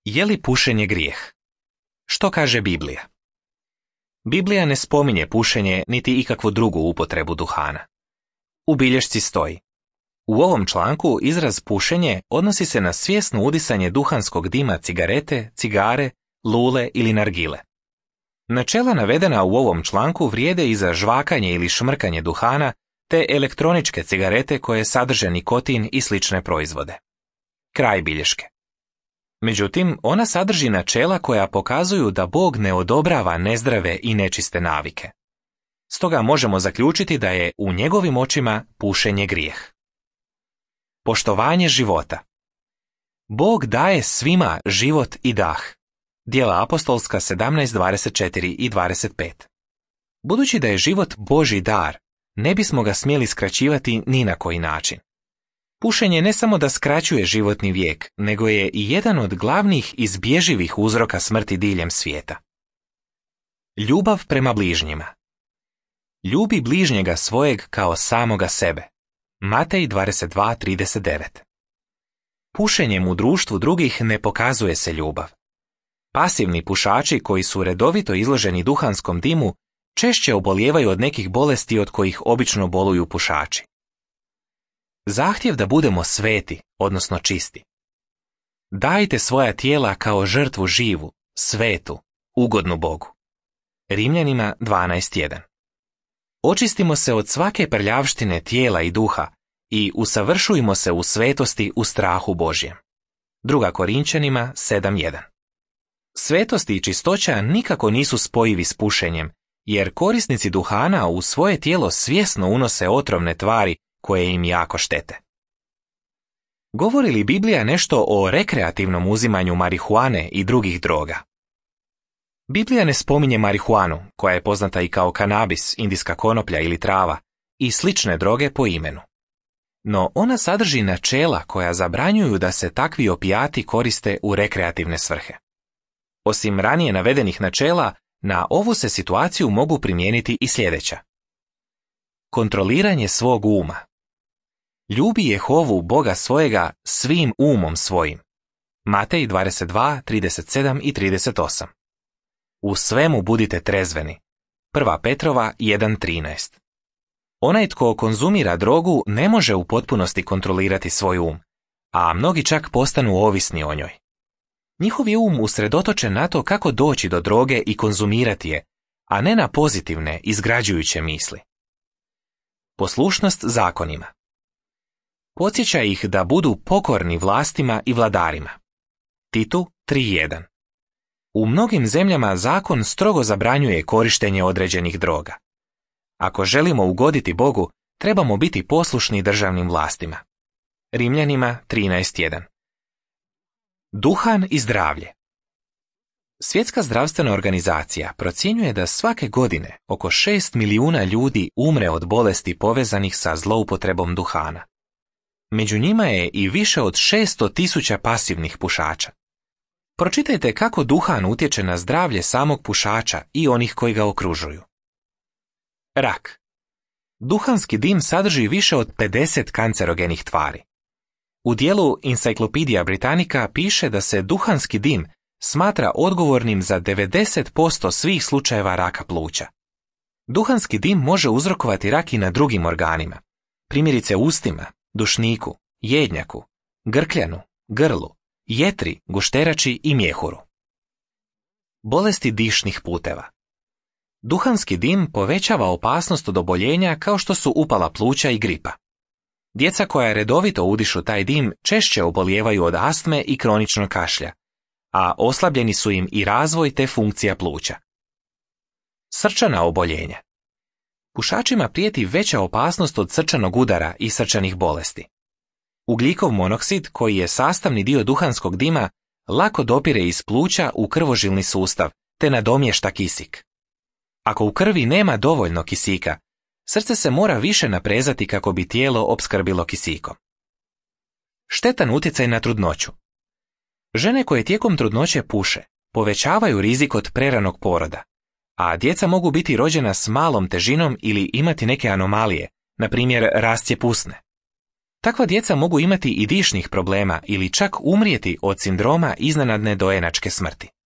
Je li pušenje grijeh? Što kaže Biblija? Biblija ne spominje pušenje niti ikakvu drugu upotrebu duhana. U bilješci stoji: u ovom članku izraz pušenje odnosi se na svjesno udisanje duhanskog dima cigarete, cigare, lule ili nargile. Načela navedena u ovom članku vrijede i za žvakanje ili šmrkanje duhana te elektroničke cigarete koje sadrže nikotin i slične proizvode. Kraj bilješke. Međutim, ona sadrži načela koja pokazuju da Bog ne odobrava nezdrave i nečiste navike. Stoga možemo zaključiti da je u njegovim očima pušenje grijeh. Poštovanje života. Bog daje svima život i dah. Djela apostolska 17:24 i 25. Budući da je život Božji dar, ne bismo ga smjeli skraćivati ni na koji način. Pušenje ne samo da skraćuje životni vijek, nego je i jedan od glavnih izbježivih uzroka smrti diljem svijeta. Ljubav prema bližnjima. Ljubi bližnjega svojeg kao samoga sebe. Matej 22:39. Pušenjem u društvu drugih ne pokazuje se ljubav. Pasivni pušači koji su redovito izloženi duhanskom dimu češće obolijevaju od nekih bolesti od kojih obično boluju pušači. Zahtjev da budemo sveti, odnosno čisti. Dajte svoja tijela kao žrtvu živu, svetu, ugodnu Bogu. Rimljanima 12:1. Očistimo se od svake prljavštine tijela i duha i usavršujmo se u svetosti u strahu Božjem. 2. Korinčanima 7:1. Svetost i čistoća nikako nisu spojivi s pušenjem, jer korisnici duhana u svoje tijelo svjesno unose otrovne tvari koje im jako štete. Govori li Biblija nešto o rekreativnom uzimanju marihuane i drugih droga? Biblija ne spominje marihuanu, koja je poznata i kao kanabis, indijska konoplja ili trava, i slične droge po imenu. No ona sadrži načela koja zabranjuju da se takvi opijati koriste u rekreativne svrhe. Osim ranije navedenih načela, na ovu se situaciju mogu primijeniti i sljedeća. Kontroliranje svog uma. Ljubi Jehovu Boga svojega svim umom svojim. Matej 22:37 i 38. U svemu budite trezveni. 1. Petrova 1:13. Onaj tko konzumira drogu ne može u potpunosti kontrolirati svoj um, a mnogi čak postanu ovisni o njoj. Njihov je um usredotočen na to kako doći do droge i konzumirati je, a ne na pozitivne, izgrađujuće misli. Poslušnost zakonima. Podsjeća ih da budu pokorni vlastima i vladarima. Titu 3:1. U mnogim zemljama zakon strogo zabranjuje korištenje određenih droga. Ako želimo ugoditi Bogu, trebamo biti poslušni državnim vlastima. Rimljanima 13:1. Duhan i zdravlje. Svjetska zdravstvena organizacija procjenjuje da svake godine oko 6 milijuna ljudi umre od bolesti povezanih sa zloupotrebom duhana. Među njima je i više od 600.000 pasivnih pušača. Pročitajte kako duhan utječe na zdravlje samog pušača i onih koji ga okružuju. Rak. Duhanski dim sadrži više od 50 kancerogenih tvari. U dijelu Encyclopedia Britannica piše da se duhanski dim smatra odgovornim za 90% svih slučajeva raka pluća. Duhanski dim može uzrokovati rak i na drugim organima, primjerice ustima, dušniku, jednjaku, grkljanu, grlu, jetri, gušterači i mjehuru. Bolesti dišnih puteva. Duhanski dim povećava opasnost od oboljenja kao što su upala pluća i gripa. Djeca koja redovito udišu taj dim češće obolijevaju od astme i kroničnog kašlja, a oslabljeni su im i razvoj te funkcija pluća. Srčana oboljenja. Pušačima prijeti veća opasnost od srčanog udara i srčanih bolesti. Ugljikov monoksid, koji je sastavni dio duhanskog dima, lako dopire iz pluća u krvožilni sustav, te nadomješta kisik. Ako u krvi nema dovoljno kisika, srce se mora više naprezati kako bi tijelo opskrbilo kisikom. Štetan utjecaj na trudnoću. Žene koje tijekom trudnoće puše povećavaju rizik od preranog poroda, a djeca mogu biti rođena s malom težinom ili imati neke anomalije, na primjer rascijep usne. Takva djeca mogu imati i dišnih problema ili čak umrijeti od sindroma iznenadne dojenačke smrti.